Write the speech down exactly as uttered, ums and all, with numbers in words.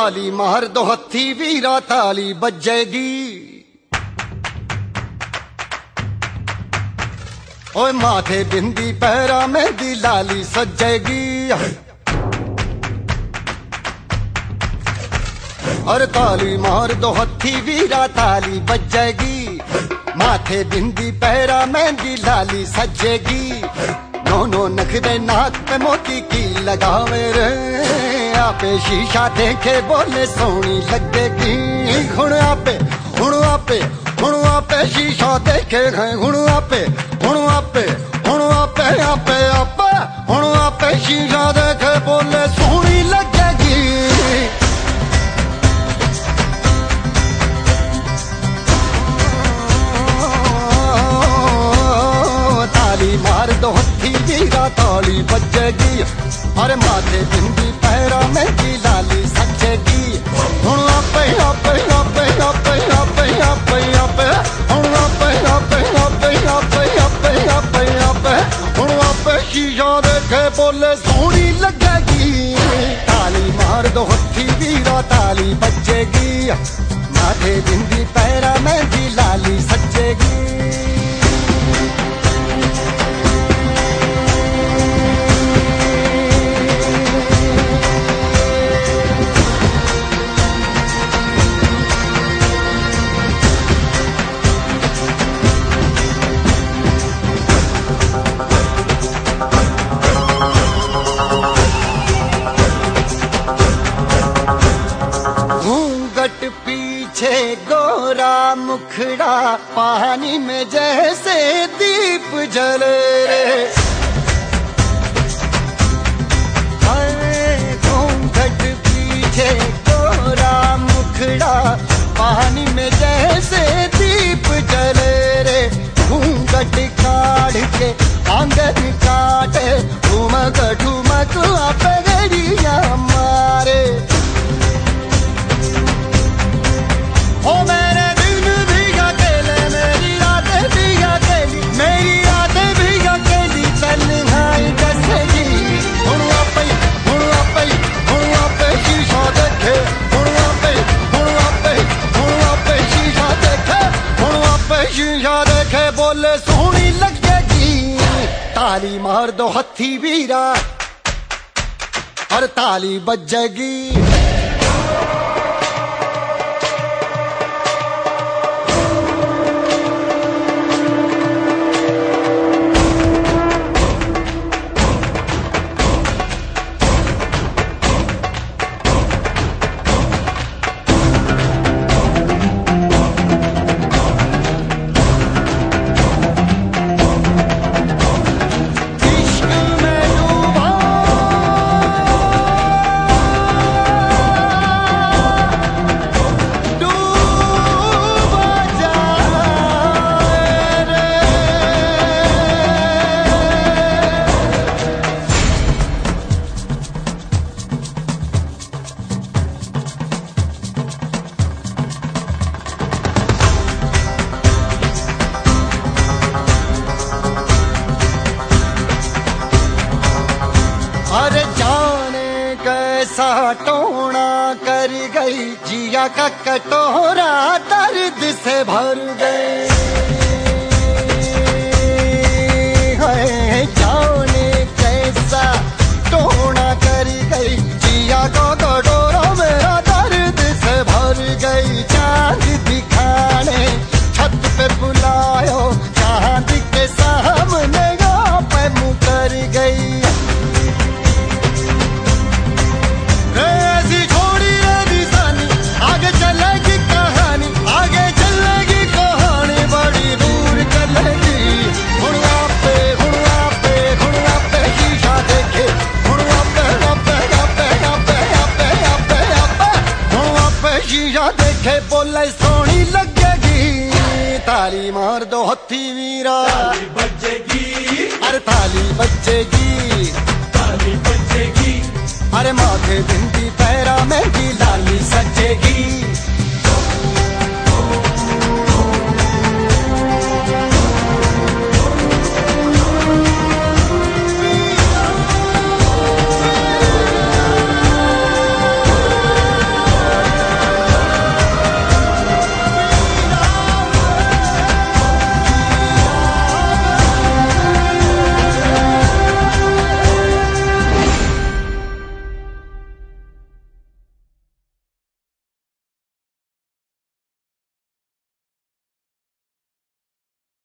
ताली मार दो हथी वीरा ताली बजेगी। ओए माथे बिंदी पैरा मेहंदी लाली सजेगी। और ताली मार दो हथी वीरा ताली बजेगी। माथे बिंदी पैरा मेहंदी लाली सजेगी। दोनों नखरे नाक पे मोती की लगावे रे। आपे शीशा देखे बोले सोनी लगेगी। हुण आपे हुण आपे हुण आपे शीशा देखे हैं। हुण आपे हुण आपे हुण आपे आपे आपे हुण आपे शीशा देखे बोले सोनी लगेगी। ताली मार दो हथी वीरा ताली बजेगी। अरे माथे बिंदी पैरा मेहंदी लाली सजेगी। हुण आपे आपे आपे आपे आपे आपे आपे हुण आपे आपे आपे आपे आपे आपे आपे हुण आपे शीशा देखे बोले सोनी लगेगी। ताली मार दो हथी वीरा ताली बजेगी। माथे बिंदी पैरा मेहंदी लाली सजेगी। पीछे गोरा मुखड़ा पानी में जैसे दीप जले रे। घूंघट पीछे गोरा मुखड़ा पानी में जैसे दीप जले रे। घूंघट काढ़ के आंगन काटे ठुमक ठुमक आपे गड़िया मारे। ओ मेरे दिन भी अकेले मेरी रातें भी अकेली मेरी रातें भी अकेली तन्हाई जैसेगी। हुण आपे हुण आपे हुण आपे शीशा देखे। हुण आपे हुण आपे हुण आपे शीशा देखे। हुण आपे शीशा देखे बोले सोनी लगेगी। ताली मार दो हथी वीरा और ताली बजेगी। अरे जाने कैसा टोना कर गई जिया का कटोरा दर्द से भर गए। जाने कैसा टोना कर गई जिया का कटोरा मेरा दर्द से भर गई। चांद दिखाने छत पे बुलायो चांद के सामने पे मुकर गई। देखे बोले सोनी लगेगी। ताली मार दो हथी वीरा।